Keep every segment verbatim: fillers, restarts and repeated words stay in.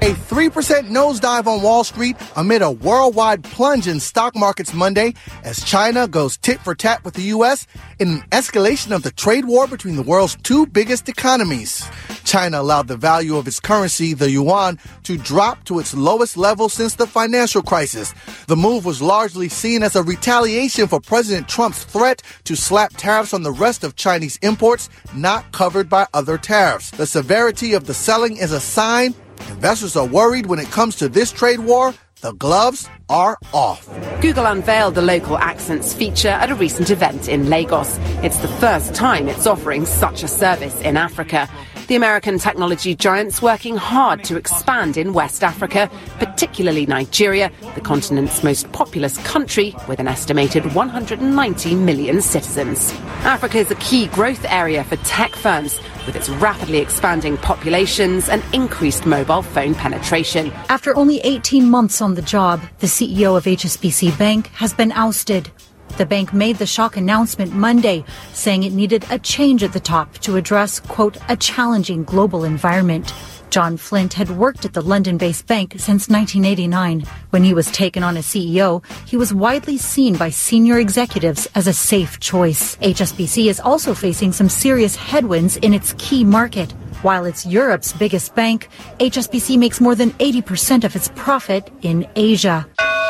A three percent nosedive on Wall Street amid a worldwide plunge in stock markets Monday as China goes tit for tat with the U S in an escalation of the trade war between the world's two biggest economies. China allowed the value of its currency, the yuan, to drop to its lowest level since the financial crisis. The move was largely seen as a retaliation for President Trump's threat to slap tariffs on the rest of Chinese imports not covered by other tariffs. The severity of the selling is a sign investors are worried when it comes to this trade war. The gloves are off. Google unveiled the local accents feature at a recent event in Lagos. It's the first time it's offering such a service in Africa. The American technology giant's working hard to expand in West Africa, particularly Nigeria, the continent's most populous country with an estimated one hundred ninety million citizens. Africa is a key growth area for tech firms, with its rapidly expanding populations and increased mobile phone penetration. After only eighteen months on the job, the C E O of H S B C Bank has been ousted. The bank made the shock announcement Monday, saying it needed a change at the top to address, quote, a challenging global environment. John Flint had worked at the London-based bank since nineteen eighty-nine. When he was taken on as C E O, he was widely seen by senior executives as a safe choice. H S B C is also facing some serious headwinds in its key market. While it's Europe's biggest bank, H S B C makes more than eighty percent of its profit in Asia.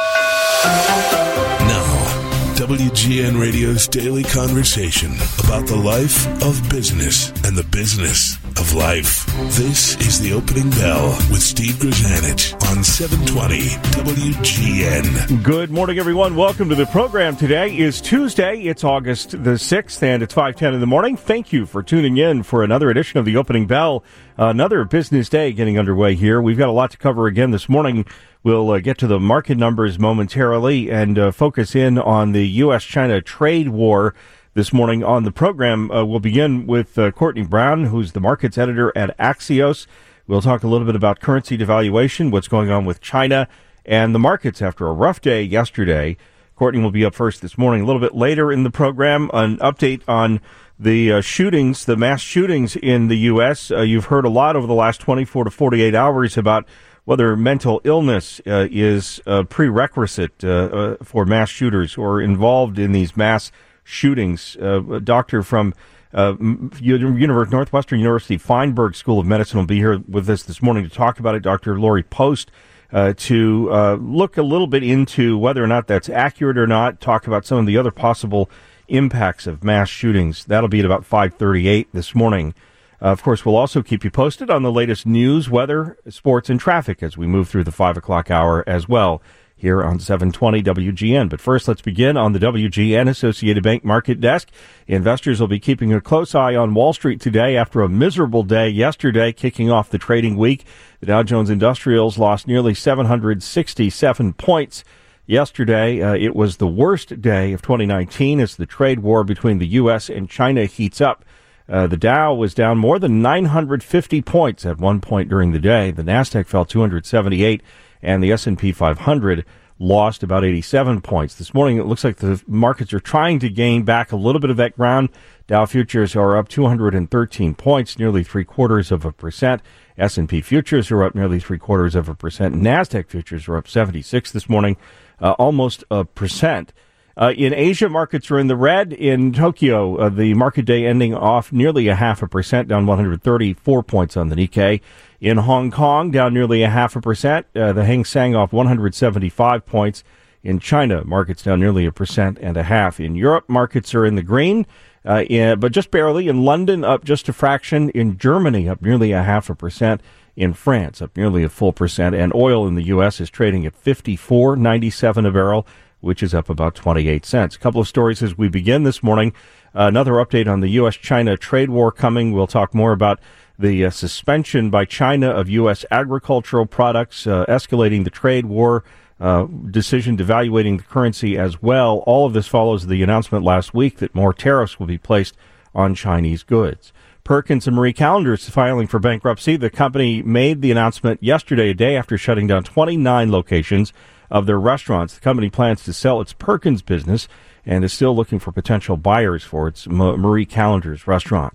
W G N Radio's daily conversation about the life of business and the business of life. This is The Opening Bell with Steve Grzanich on seven twenty W G N. Good morning, everyone. Welcome to the program. Today is Tuesday. It's August the sixth, and it's five ten in the morning. Thank you for tuning in for another edition of The Opening Bell. Another business day getting underway here. We've got a lot to cover again this morning. We'll uh, get to the market numbers momentarily and uh, focus in on the U S China trade war this morning on the program. Uh, we'll begin with uh, Courtney Brown, who's the markets editor at Axios. We'll talk a little bit about currency devaluation, what's going on with China, and the markets after a rough day yesterday. Courtney will be up first this morning. A little bit later in the program, an update on the uh, shootings, the mass shootings in the U S. Uh, you've heard a lot over the last twenty-four to forty-eight hours about whether mental illness uh, is a prerequisite uh, uh, for mass shooters or involved in these mass shootings. Uh, a doctor from uh, University, Northwestern University Feinberg School of Medicine will be here with us this morning to talk about it. Doctor Lori Post, uh, to uh, look a little bit into whether or not that's accurate or not, talk about some of the other possible impacts of mass shootings. That'll be at about five thirty-eight this morning. Uh, of course, we'll also keep you posted on the latest news, weather, sports, and traffic as we move through the five o'clock hour as well here on seven twenty W G N. But first, let's begin on the W G N Associated Bank Market Desk. Investors will be keeping a close eye on Wall Street today after a miserable day yesterday, kicking off the trading week. The Dow Jones Industrials lost nearly seven hundred sixty-seven points. Yesterday, uh, it was the worst day of twenty nineteen as the trade war between the U S and China heats up. Uh, the Dow was down more than nine hundred fifty points at one point during the day. The Nasdaq fell two hundred seventy-eight, and the S and P five hundred lost about eighty-seven points. This morning, it looks like the markets are trying to gain back a little bit of that ground. Dow futures are up two hundred thirteen points, nearly three-quarters of a percent. S and P futures are up nearly three-quarters of a percent. Nasdaq futures are up seventy-six this morning, uh, almost a percent. Uh, in Asia, markets are in the red. In Tokyo, uh, the market day ending off nearly a half a percent, down one hundred thirty-four points on the Nikkei. In Hong Kong, down nearly a half a percent. Uh, the Hang Seng off one hundred seventy-five points. In China, markets down nearly a percent and a half. In Europe, markets are in the green, uh, in, but just barely. In London, up just a fraction. In Germany, up nearly a half a percent. In France, up nearly a full percent. And oil in the U S is trading at fifty-four ninety-seven a barrel, which is up about twenty-eight cents. A couple of stories as we begin this morning. Uh, another update on the U S China trade war coming. We'll talk more about the uh, suspension by China of U S agricultural products, uh, escalating the trade war, uh, decision devaluating the currency as well. All of this follows the announcement last week that more tariffs will be placed on Chinese goods. Perkins and Marie Callender's filing for bankruptcy. The company made the announcement yesterday, a day after shutting down twenty-nine locations of their restaurants. The company plans to sell its Perkins business and is still looking for potential buyers for its Marie Callender's restaurants.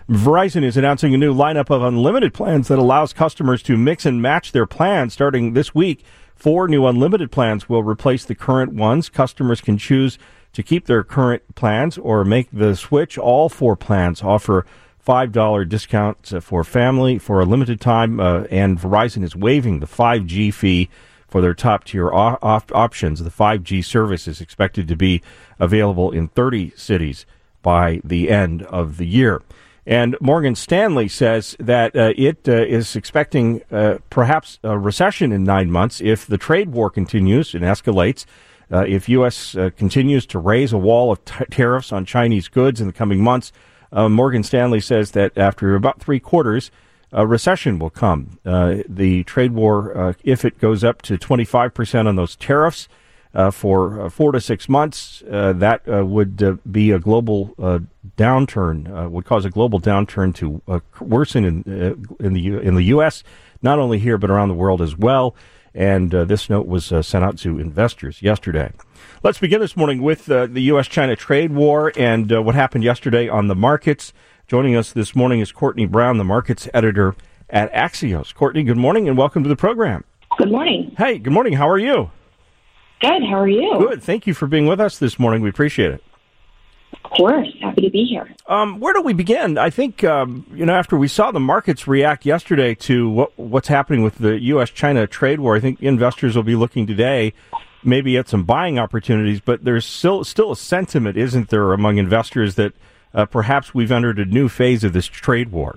Verizon is announcing a new lineup of unlimited plans that allows customers to mix and match their plans starting this week. Four new unlimited plans will replace the current ones. Customers can choose to keep their current plans or make the switch. All four plans offer five dollars discounts for family for a limited time, uh, and Verizon is waiving the five G fee for their top-tier o- op- options. The five G service is expected to be available in thirty cities by the end of the year. And Morgan Stanley says that uh, it uh, is expecting uh, perhaps a recession in nine months if the trade war continues and escalates. Uh, if U S uh, continues to raise a wall of t- tariffs on Chinese goods in the coming months, uh, Morgan Stanley says that after about three quarters, a recession will come. Uh, the trade war, uh, if it goes up to twenty-five percent on those tariffs uh, for uh, four to six months, uh, that uh, would uh, be a global uh, downturn, uh, would cause a global downturn to uh, worsen in, uh, in the U- in the U S, not only here but around the world as well. And uh, this note was uh, sent out to investors yesterday. Let's begin this morning with uh, the U S China trade war and uh, what happened yesterday on the markets. Joining us this morning is Courtney Brown, the markets editor at Axios. Courtney, good morning and welcome to the program. Good morning. Hey, good morning. How are you? Good. How are you? Good. Thank you for being with us this morning. We appreciate it. Of course. Happy to be here. Um, where do we begin? I think, um, you know, after we saw the markets react yesterday to what, what's happening with the U S China trade war, I think investors will be looking today maybe at some buying opportunities, but there's still still a sentiment, isn't there, among investors that uh, perhaps we've entered a new phase of this trade war?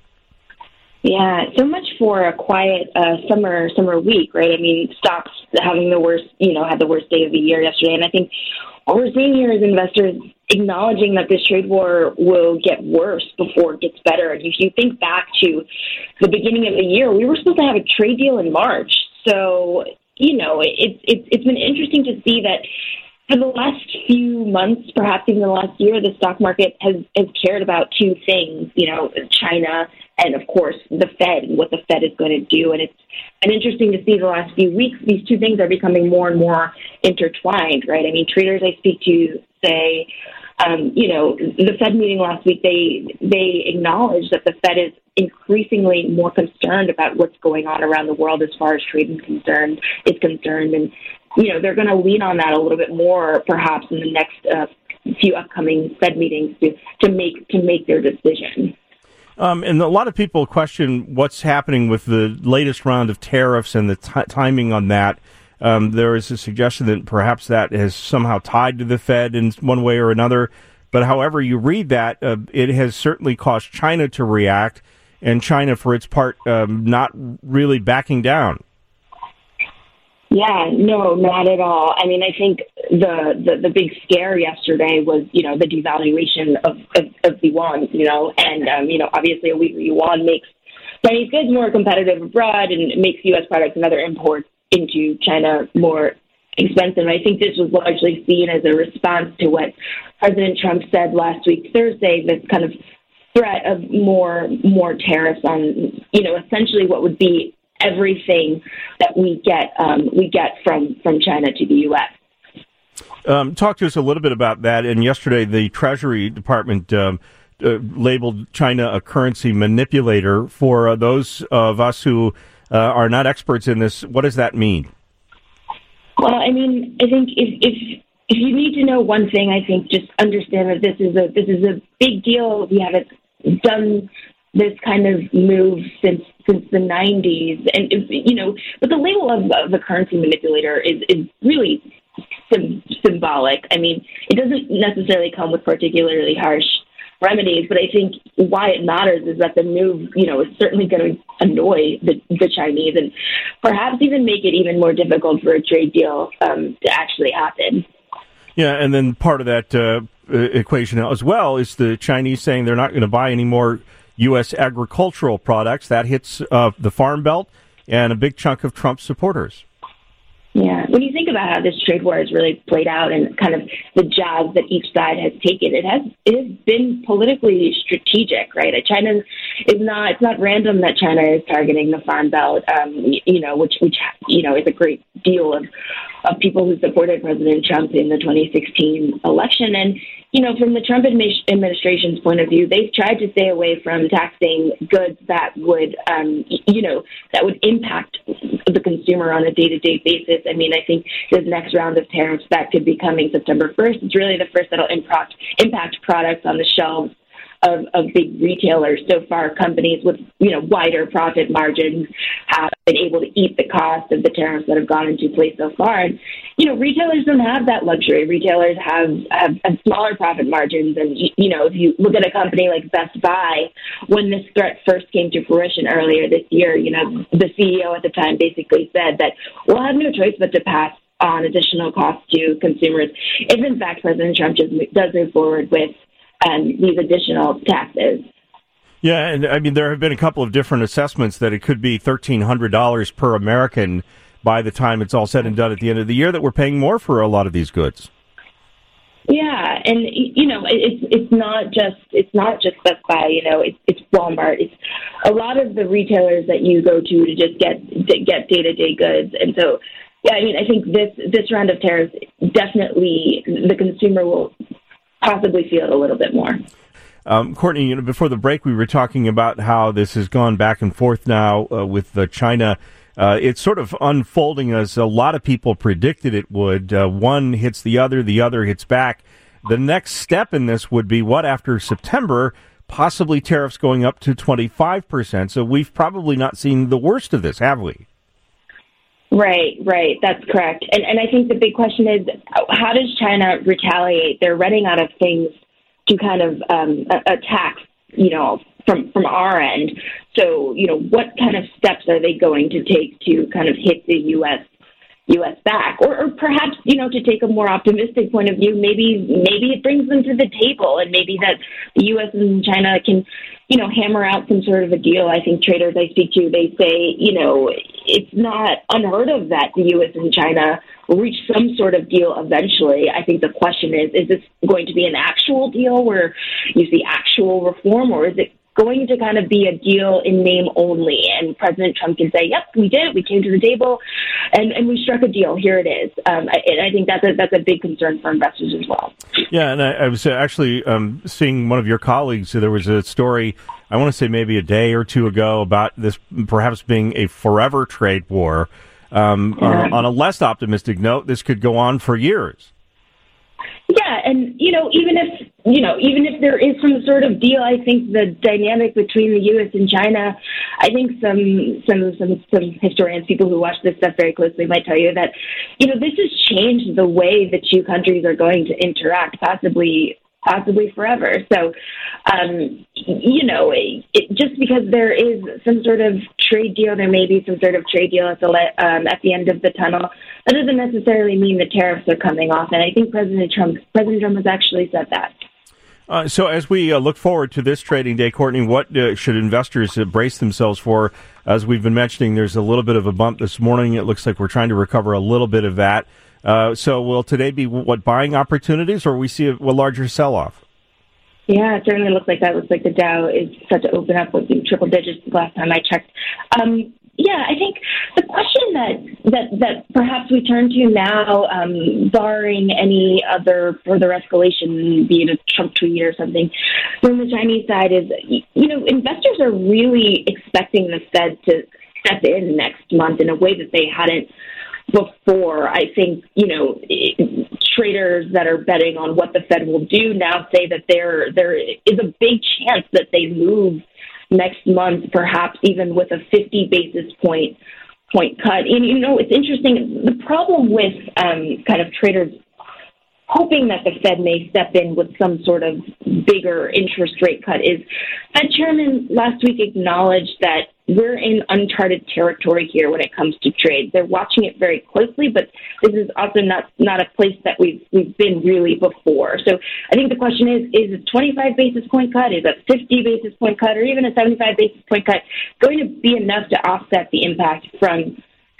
Yeah, so much for a quiet uh, summer summer week, right? I mean, stocks having the worst, you know, had the worst day of the year yesterday, and I think what we're seeing here is investors acknowledging that this trade war will get worse before it gets better. And if you think back to the beginning of the year, we were supposed to have a trade deal in March. So, you know, it's it, it's been interesting to see that for the last few months, perhaps even the last year, the stock market has, has cared about two things, you know, China and, of course, the Fed and what the Fed is going to do. And it's been interesting to see the last few weeks, these two things are becoming more and more intertwined, right? I mean, traders I speak to say, um, you know, the Fed meeting last week, they they acknowledge that the Fed is increasingly more concerned about what's going on around the world as far as trade is concerned, is concerned. And, you know, they're going to lean on that a little bit more, perhaps, in the next uh, few upcoming Fed meetings to, to make to make their decision. Um, and a lot of people question what's happening with the latest round of tariffs and the t- timing on that. Um, there is a suggestion that perhaps that is somehow tied to the Fed in one way or another. But however you read that, uh, it has certainly caused China to react, and China, for its part, um, not really backing down. Yeah, no, not at all. I mean, I think the, the, the big scare yesterday was, you know, the devaluation of, of, of the yuan, you know, and, um, you know, obviously a weaker yuan makes Chinese goods more competitive abroad and makes U S products and other imports into China more expensive. I think this was largely seen as a response to what President Trump said last week, Thursday, this kind of threat of more more tariffs on, you know, essentially what would be everything that we get um, we get from, from China to the U S. Um, talk to us a little bit about that. And yesterday, the Treasury Department um, uh, labeled China a currency manipulator. For uh, those of us who uh, are not experts in this, what does that mean? Well, I mean, I think if, if if you need to know one thing, I think just understand that this is a this is a big deal. We haven't done this kind of move since since the nineties, and you know, but the label of, of the currency manipulator is is really sim- symbolic. I mean, it doesn't necessarily come with particularly harsh remedies, but I think why it matters is that the move, you know, is certainly going to annoy the, the Chinese and perhaps even make it even more difficult for a trade deal um, to actually happen. Yeah, and then part of that uh, equation as well is the Chinese saying they're not going to buy any more U S agricultural products. That hits uh, the Farm Belt and a big chunk of Trump's supporters. Yeah. When you think about how this trade war has really played out and kind of the jobs that each side has taken, it has it has been politically strategic, right? China is not it's not random that China is targeting the Farm Belt, um, you know, which which you know is a great deal of of people who supported President Trump in the twenty sixteen election. And you know, from the Trump administration's point of view, they've tried to stay away from taxing goods that would, um, you know, that would impact the consumer on a day-to-day basis. I mean, I think this next round of tariffs that could be coming September first is really the first that'll impact impact products on the shelves of, of big retailers. So far, companies with, you know, wider profit margins have been able to eat the cost of the tariffs that have gone into place so far. And, you know, retailers don't have that luxury. Retailers have, have, have smaller profit margins. And, you know, if you look at a company like Best Buy, when this threat first came to fruition earlier this year, you know, the C E O at the time basically said that we'll have no choice but to pass on additional costs to consumers if, in fact, President Trump just does move forward with um, these additional taxes. Yeah, and I mean, there have been a couple of different assessments that it could be thirteen hundred dollars per American by the time it's all said and done at the end of the year, that we're paying more for a lot of these goods. Yeah, and you know, it's it's not just it's not just Best Buy. You know, it's it's Walmart. It's a lot of the retailers that you go to to just get to get day to day goods. And so, yeah, I mean, I think this this round of tariffs definitely the consumer will possibly feel it a little bit more. Um, Courtney, you know, before the break, we were talking about how this has gone back and forth now uh, with uh, China. Uh, it's sort of unfolding as a lot of people predicted it would. Uh, one hits the other, the other hits back. The next step in this would be what, after September, possibly tariffs going up to twenty-five percent. So we've probably not seen the worst of this, have we? Right, right. That's correct. And and I think the big question is, how does China retaliate? They're running out of things to kind of um, attack, you know, from, from our end. So, you know, what kind of steps are they going to take to kind of hit the U S U S back? Or, or perhaps, you know, to take a more optimistic point of view, maybe maybe it brings them to the table, and maybe that the U S and China can, you know, hammer out some sort of a deal. I think traders I speak to, they say, you know, it's not unheard of that the U S and China will reach some sort of deal eventually. I think the question is, is this going to be an actual deal where you see actual reform, or is it going to kind of be a deal in name only? And President Trump can say, yep, we did. We came to the table and, and we struck a deal. Here it is. Um, I, and I think that's a, that's a big concern for investors as well. Yeah, and I, I was actually um, seeing one of your colleagues. There was a story, I want to say maybe a day or two ago, about this perhaps being a forever trade war. Um, yeah. on, on a less optimistic note, this could go on for years. Yeah, and, you know, even if, you know, even if there is some sort of deal, I think the dynamic between the U S and China, I think some some some, some historians, people who watch this stuff very closely, might tell you that, you know, this has changed the way the two countries are going to interact, possibly possibly forever. So, um, you know, it, it, just because there is some sort of trade deal, there may be some sort of trade deal at the um, at the end of the tunnel. That doesn't necessarily mean the tariffs are coming off. And I think President Trump, President Trump has actually said that. Uh, so as we uh, look forward to this trading day, Courtney, what uh, should investors uh, brace themselves for? As we've been mentioning, there's a little bit of a bump this morning. It looks like we're trying to recover a little bit of that. Uh, so will today be, what, buying opportunities, or we see a, a larger sell-off? Yeah, it certainly looks like that. It looks like the Dow is set to open up with triple digits the last time I checked. Um, yeah, I think the question that, that, that perhaps we turn to now, um, barring any other further escalation, be it a Trump tweet or something, from the Chinese side is, you know, investors are really expecting the Fed to step in next month in a way that they hadn't before. I think, you know, traders that are betting on what the Fed will do now say that there there is a big chance that they move next month, perhaps even with a fifty basis point point cut. And, you know, it's interesting. The problem with um, kind of traders hoping that the Fed may step in with some sort of bigger interest rate cut is Fed Chairman last week acknowledged that we're in uncharted territory here when it comes to trade. They're watching it very closely, but this is also not, not a place that we've we've been really before. So I think the question is, is a twenty-five basis point cut, is a fifty basis point cut, or even a seventy-five basis point cut going to be enough to offset the impact from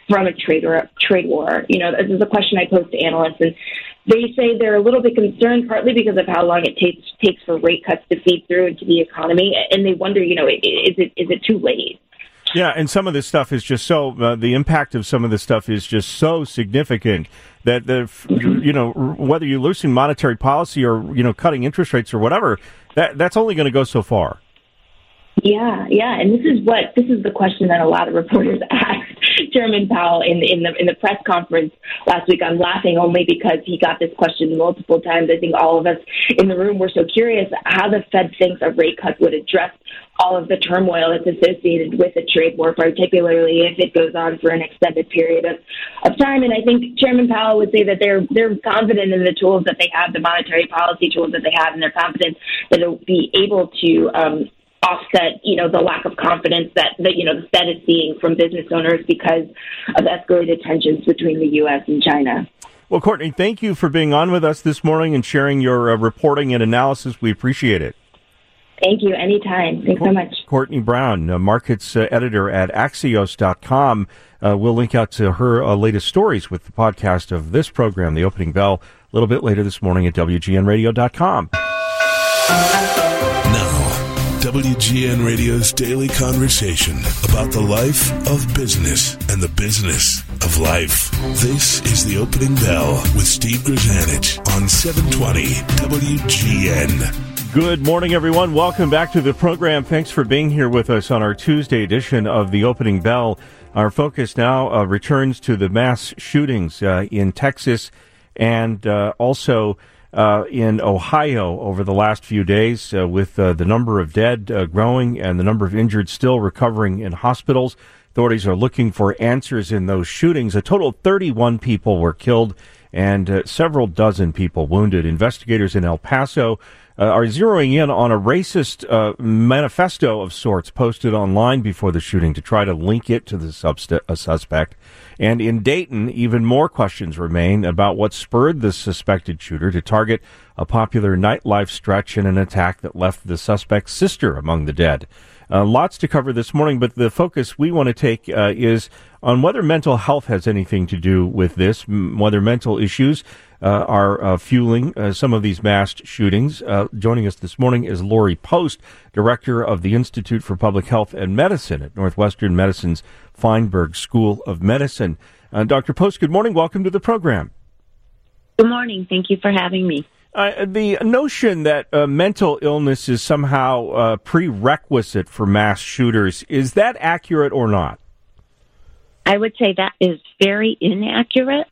from a trade or trade war? You know, this is a question I pose to analysts, and they say they're a little bit concerned, partly because of how long it takes takes for rate cuts to feed through into the economy, and they wonder, you know, is it is it too late? Yeah, and some of this stuff is just so, uh, the impact of some of this stuff is just so significant that, the, you know, whether you're loosening monetary policy or, you know, cutting interest rates or whatever, that that's only going to go so far. Yeah, yeah, and this is what this is the question that a lot of reporters asked Chairman Powell in in the in the press conference last week. I'm laughing only because he got this question multiple times. I think all of us in the room were so curious how the Fed thinks a rate cut would address all of the turmoil that's associated with a trade war, particularly if it goes on for an extended period of, of time. And I think Chairman Powell would say that they're they're confident in the tools that they have, the monetary policy tools that they have, and they're confident that they'll be able to um, offset, you know, the lack of confidence that, that, you know, the Fed is seeing from business owners because of escalated tensions between the U S and China. Well, Courtney, thank you for being on with us this morning and sharing your uh, reporting and analysis. We appreciate it. Thank you. Anytime. Thanks so much. Courtney Brown, uh, markets uh, editor at Axios dot com. Uh, we'll link out to her uh, latest stories with the podcast of this program, The Opening Bell, a little bit later this morning at W G N radio dot com. Now, W G N Radio's daily conversation about the life of business and the business of life. This is The Opening Bell with Steve Grzanich on seven twenty W G N. Good morning, everyone. Welcome back to the program. Thanks for being here with us on our Tuesday edition of The Opening Bell. Our focus now uh, returns to the mass shootings uh, in Texas and uh, also uh, in Ohio over the last few days, uh, with uh, the number of dead uh, growing and the number of injured still recovering in hospitals. Authorities are looking for answers in those shootings. A total of thirty-one people were killed and uh, several dozen people wounded. Investigators in El Paso Uh, are zeroing in on a racist uh, manifesto of sorts posted online before the shooting to try to link it to the subst- a suspect. And in Dayton, even more questions remain about what spurred the suspected shooter to target a popular nightlife stretch in an attack that left the suspect's sister among the dead. Uh, lots to cover this morning, but the focus we want to take uh, is on whether mental health has anything to do with this, m- whether mental issues uh, are uh, fueling uh, some of these mass shootings. Uh, joining us this morning is Lori Post, director of the Institute for Public Health and Medicine at Northwestern Medicine's Feinberg School of Medicine. Uh, Doctor Post, good morning. Welcome to the program. Good morning. Thank you for having me. Uh, the notion that uh, mental illness is somehow a prerequisite for mass shooters, is that accurate or not? I would say that is very inaccurate.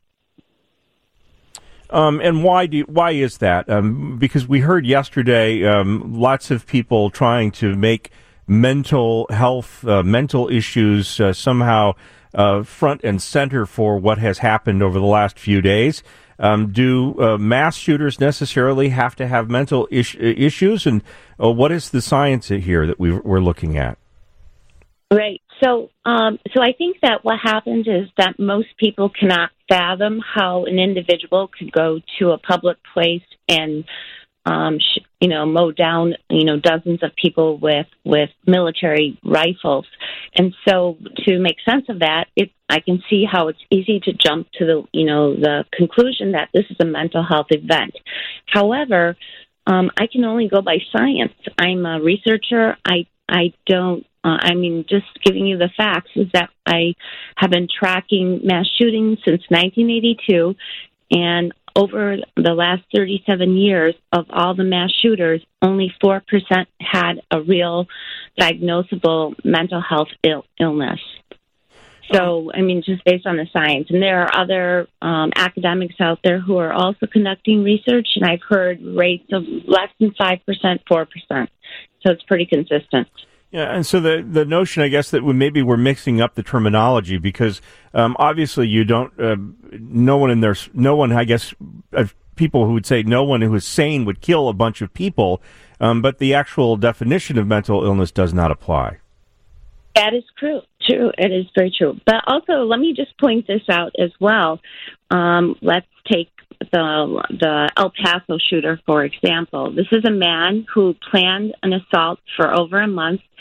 Um, and why do why is that? Um, because we heard yesterday um, lots of people trying to make mental health, uh, mental issues uh, somehow uh, front and center for what has happened over the last few days. Um, do uh, mass shooters necessarily have to have mental is- issues? And uh, what is the science here that we, we're looking at? Right. So, um, so I think that what happens is that most people cannot fathom how an individual could go to a public place and, um, sh- you know, mow down, you know, dozens of people with, with military rifles. And so to make sense of that, it, I can see how it's easy to jump to the, you know, the conclusion that this is a mental health event. However, um, I can only go by science. I'm a researcher. I, I don't, Uh, I mean, just giving you the facts is that I have been tracking mass shootings since nineteen eighty-two, and over the last thirty-seven years of all the mass shooters, only four percent had a real diagnosable mental health Ill- illness. So, I mean, just based on the science. And there are other um, academics out there who are also conducting research, and I've heard rates of less than five percent, four percent. So it's pretty consistent. Yeah, and so the the notion, I guess, that we, maybe we're mixing up the terminology because um, obviously you don't, uh, no one in there, no one, I guess, uh, people who would say no one who is sane would kill a bunch of people, um, but the actual definition of mental illness does not apply. That is true. True. It is very true. But also, let me just point this out as well. Um, let's take the the El Paso shooter, for example. This is a man who planned an assault for over a month.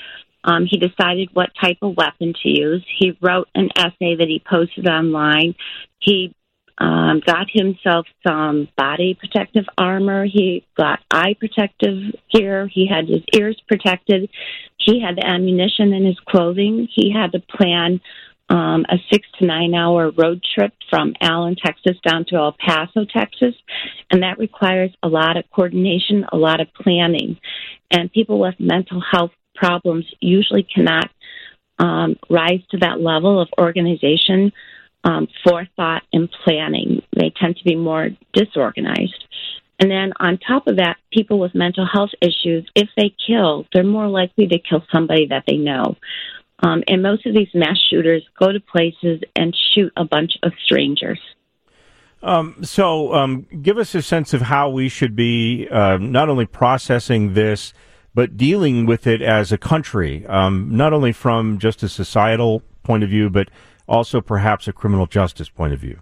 Um, he decided what type of weapon to use. He wrote an essay that he posted online. He um, got himself some body protective armor. He got eye protective gear. He had his ears protected. He had ammunition in his clothing. He had to plan um, a six to nine hour road trip from Allen, Texas, down to El Paso, Texas. And that requires a lot of coordination, a lot of planning. And people with mental health problems usually cannot um, rise to that level of organization, um, forethought, and planning. They tend to be more disorganized. And then on top of that, people with mental health issues, if they kill, they're more likely to kill somebody that they know. Um, and most of these mass shooters go to places and shoot a bunch of strangers. Um, so um, give us a sense of how we should be uh, not only processing this, but dealing with it as a country, um, not only from just a societal point of view, but also perhaps a criminal justice point of view.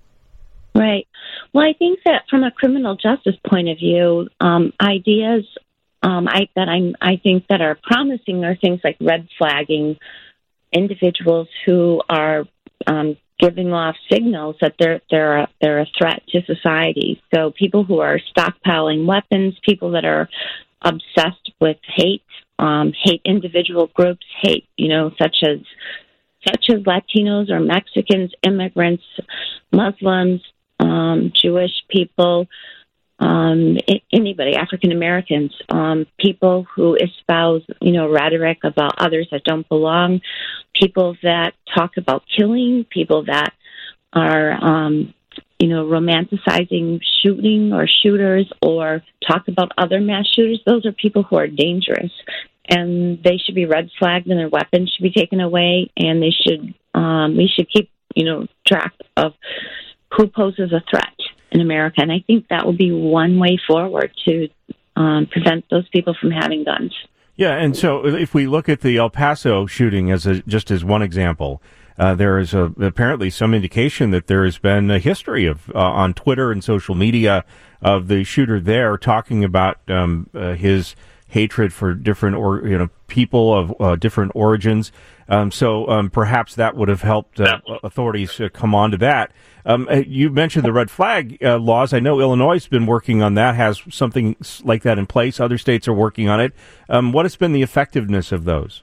Right. Well, I think that from a criminal justice point of view, um, ideas um, I, that I'm, I think that are promising are things like red flagging individuals who are um, giving off signals that they're they're a, they're a threat to society. So people who are stockpiling weapons, people that are obsessed with hate, um, hate individual groups, hate, you know, such as such as Latinos or Mexicans, immigrants, Muslims, um, Jewish people, um, anybody, African Americans, um, people who espouse, you know, rhetoric about others that don't belong, people that talk about killing, people that are, um, you know, romanticizing shooting or shooters or talk about other mass shooters. Those are people who are dangerous, and they should be red flagged and their weapons should be taken away, and they should, um, we should keep, you know, track of who poses a threat in America. And I think that will be one way forward to um, prevent those people from having guns. Yeah, and so if we look at the El Paso shooting as a, just as one example, uh, there is a, apparently some indication that there has been a history of uh, on Twitter and social media of the shooter there talking about um, uh, his hatred for different or you know people of uh, different origins. Um, so um, perhaps that would have helped uh, authorities uh, come on to that. Um, you mentioned the red flag uh, laws. I know Illinois has been working on that, has something like that in place. Other states are working on it. Um, what has been the effectiveness of those?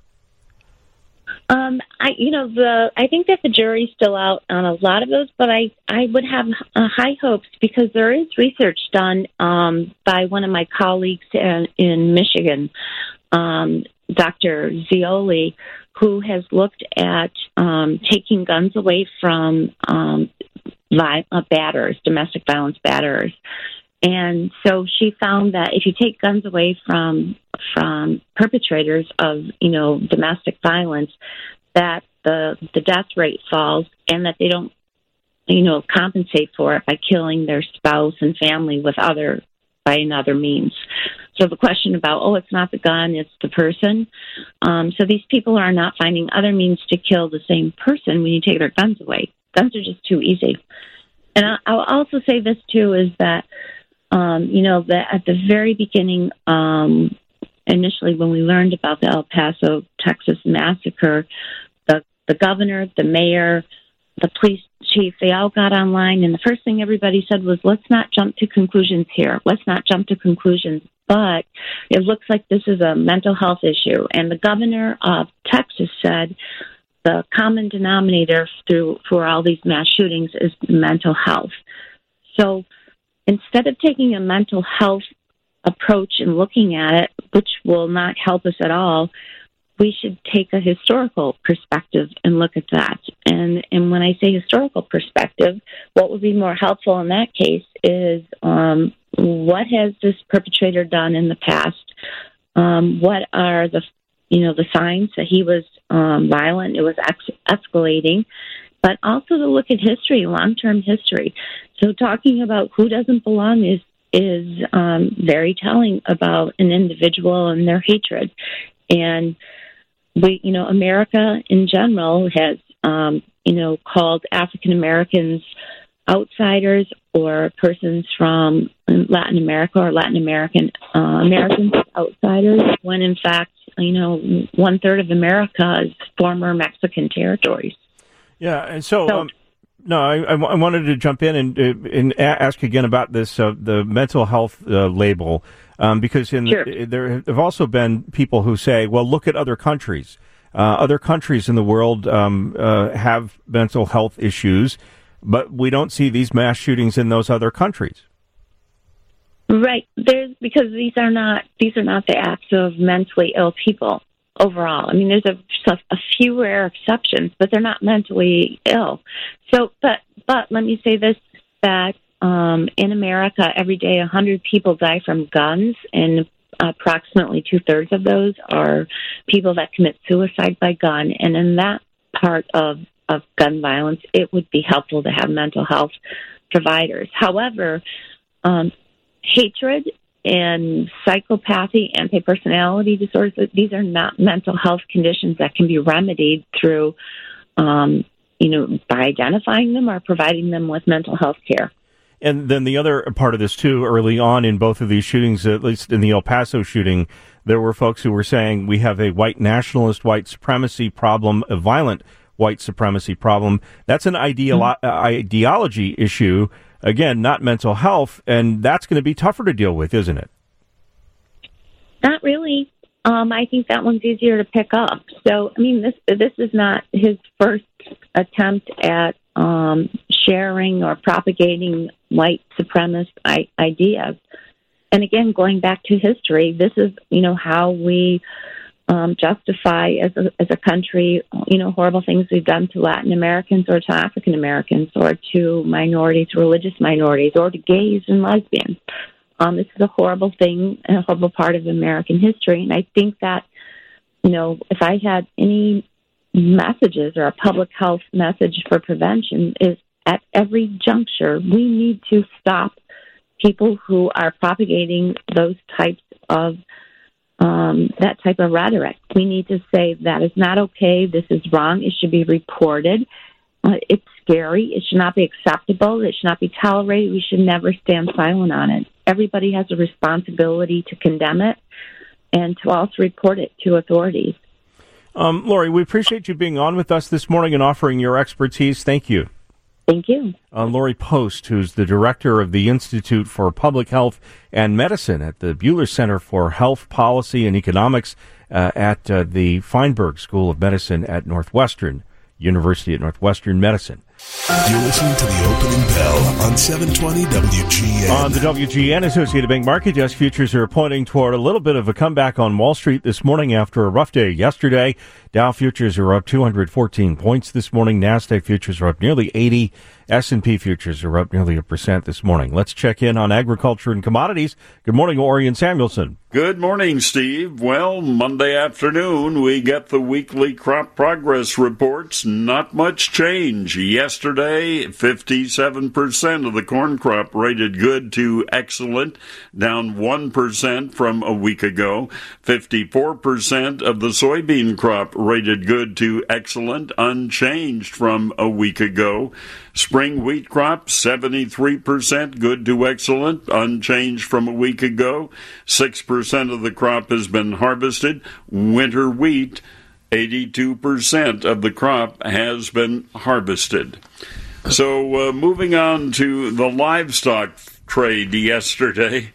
Um, I, you know, the I think that the jury's still out on a lot of those, but I, I would have uh, high hopes because there is research done um, by one of my colleagues in, in Michigan, um, Doctor Zioli, who has looked at um, taking guns away from um, vi- uh, batterers, domestic violence batterers. And so she found that if you take guns away from from perpetrators of, you know, domestic violence, that the the death rate falls and that they don't, you know, compensate for it by killing their spouse and family with other by another means. So the question about, oh, it's not the gun, it's the person. Um, so these people are not finding other means to kill the same person when you take their guns away. Guns are just too easy. And I, I'll also say this, too, is that, um, you know, that at the very beginning, um, initially when we learned about the El Paso, Texas massacre, the, the governor, the mayor, the police chief, they all got online, and the first thing everybody said was, let's not jump to conclusions here. Let's not jump to conclusions. But it looks like this is a mental health issue. And the governor of Texas said the common denominator through for all these mass shootings is mental health. So instead of taking a mental health approach and looking at it, which will not help us at all, we should take a historical perspective and look at that. And and when I say historical perspective, what would be more helpful in that case is um, what has this perpetrator done in the past? Um, what are the you know the signs that he was um, violent? It was ex- escalating, but also to look at history, long-term history. So talking about who doesn't belong is is um, very telling about an individual and their hatred. And we, you know, America in general has, um, you know, called African Americans outsiders or persons from Latin America or Latin American uh, Americans outsiders, when in fact you know, one third of America is former Mexican territories. Yeah, and so, so um, no, I, I wanted to jump in and, and ask again about this, uh, the mental health uh, label, um, because in sure. the, there have also been people who say, well, look at other countries. Uh, other countries in the world um, uh, have mental health issues, but we don't see these mass shootings in those other countries. Right. There's because these are not these are not the acts of mentally ill people overall. I mean, there's a, a few rare exceptions, but they're not mentally ill. So, but but let me say this: that um, in America, every day, a hundred people die from guns, and approximately two thirds of those are people that commit suicide by gun. And in that part of of gun violence, it would be helpful to have mental health providers. However, um, hatred and psychopathy, anti-personality disorders, these are not mental health conditions that can be remedied through, um, you know, by identifying them or providing them with mental health care. And then the other part of this, too, early on in both of these shootings, at least in the El Paso shooting, there were folks who were saying we have a white nationalist, white supremacy problem, a violent white supremacy problem. That's an ideolo- mm-hmm. ideology issue. Again, not mental health, and that's going to be tougher to deal with, isn't it? Not really. Um, I think that one's easier to pick up. So, I mean, this this is not his first attempt at um, sharing or propagating white supremacist I- ideas. And again, going back to history, this is, you know, how we um, justify as a, as a country, you know, horrible things we've done to Latin Americans or to African Americans or to minorities, religious minorities, or to gays and lesbians. Um, this is a horrible thing and a horrible part of American history. And I think that, you know, if I had any messages or a public health message for prevention, is at every juncture, we need to stop people who are propagating those types of Um, that type of rhetoric. We need to say that is not okay. This is wrong. It should be reported. Uh, it's scary. It should not be acceptable. It should not be tolerated. We should never stand silent on it. Everybody has a responsibility to condemn it and to also report it to authorities. Um, Lori, we appreciate you being on with us this morning and offering your expertise. Thank you. Thank you. Uh, Lori Post, who's the director of the Institute for Public Health and Medicine at the Buehler Center for Health Policy and Economics uh, at uh, the Feinberg School of Medicine at Northwestern University at Northwestern Medicine. You're listening to the opening bell on seven twenty W G N. On the W G N Associated Bank Market Desk, futures are pointing toward a little bit of a comeback on Wall Street this morning after a rough day yesterday. Dow futures are up two hundred fourteen points this morning. NASDAQ futures are up nearly eighty. S and P futures are up nearly a percent this morning. Let's check in on agriculture and commodities. Good morning, Orion Samuelson. Good morning, Steve. Well, Monday afternoon, we get the weekly crop progress reports. Not much change. Yesterday, fifty-seven percent of the corn crop rated good to excellent, down one percent from a week ago. fifty-four percent of the soybean crop rated good to excellent, unchanged from a week ago. Spring wheat crop, seventy-three percent good to excellent, unchanged from a week ago. six percent of the crop has been harvested. Winter wheat, eighty-two percent of the crop has been harvested. So uh, moving on to the livestock trade yesterday,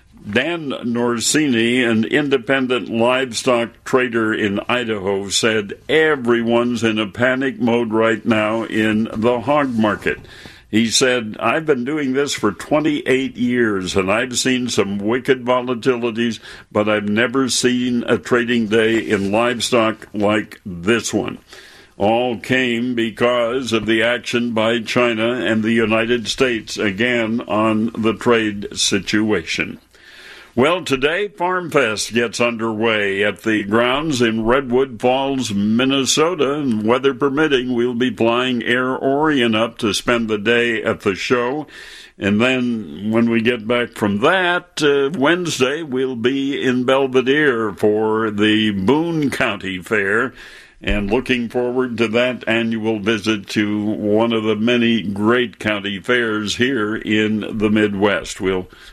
Dan Norsini, an independent livestock trader in Idaho, said everyone's in a panic mode right now in the hog market. He said, I've been doing this for twenty-eight years, and I've seen some wicked volatilities, but I've never seen a trading day in livestock like this one. All came because of the action by China and the United States, again, on the trade situation. Well, today, Farm Fest gets underway at the grounds in Redwood Falls, Minnesota, and weather permitting, we'll be flying Air Orion up to spend the day at the show. And then when we get back from that, uh, Wednesday, we'll be in Belvedere for the Boone County Fair, and looking forward to that annual visit to one of the many great county fairs here in the Midwest. We'll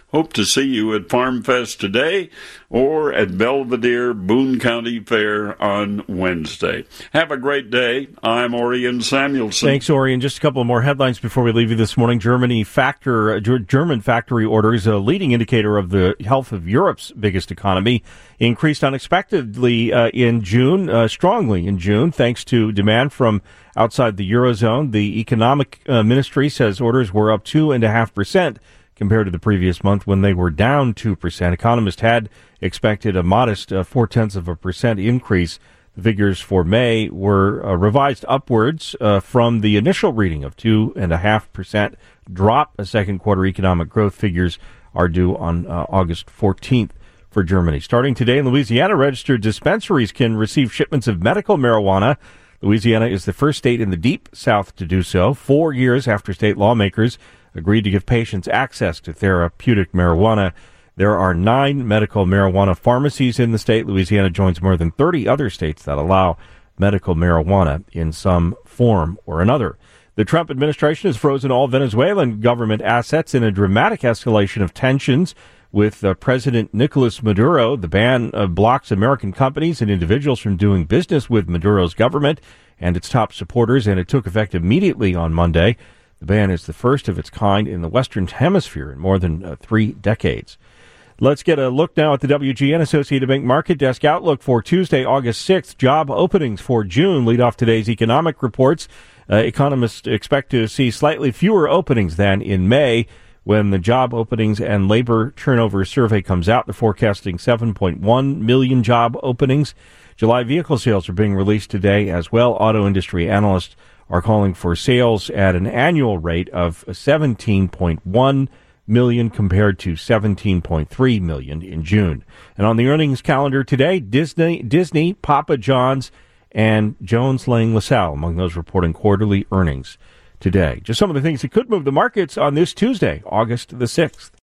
Hope to see you at Farm Fest today or at Belvedere Boone County Fair on Wednesday. Have a great day. I'm Orion Samuelson. Thanks, Orion. Just a couple of more headlines before we leave you this morning. Germany factor, German factory orders, a leading indicator of the health of Europe's biggest economy, increased unexpectedly uh, in June, uh, strongly in June, thanks to demand from outside the Eurozone. The economic uh, ministry says orders were up two point five percent compared to the previous month when they were down two percent. Economists had expected a modest uh, four-tenths of a percent increase. The figures for May were uh, revised upwards uh, from the initial reading of two point five percent drop. A second quarter economic growth figures are due on uh, August fourteenth for Germany. Starting today in Louisiana, registered dispensaries can receive shipments of medical marijuana. Louisiana is the first state in the Deep South to do so, four years after state lawmakers agreed to give patients access to therapeutic marijuana. There are nine medical marijuana pharmacies in the state. Louisiana joins more than thirty other states that allow medical marijuana in some form or another. The Trump administration has frozen all Venezuelan government assets in a dramatic escalation of tensions with uh, President Nicolas Maduro. The ban uh, blocks American companies and individuals from doing business with Maduro's government and its top supporters, and it took effect immediately on Monday. The ban is the first of its kind in the Western Hemisphere in more than uh, three decades. Let's get a look now at the W G N Associated Bank Market Desk outlook for Tuesday, August sixth. Job openings for June lead off today's economic reports. Uh, economists expect to see slightly fewer openings than in May when the job openings and labor turnover survey comes out. They're forecasting seven point one million job openings. July vehicle sales are being released today as well. Auto industry analysts are calling for sales at an annual rate of seventeen point one million compared to seventeen point three million in June. And on the earnings calendar today, Disney, Disney, Papa John's, and Jones Lang LaSalle among those reporting quarterly earnings today. Just some of the things that could move the markets on this Tuesday, August the sixth.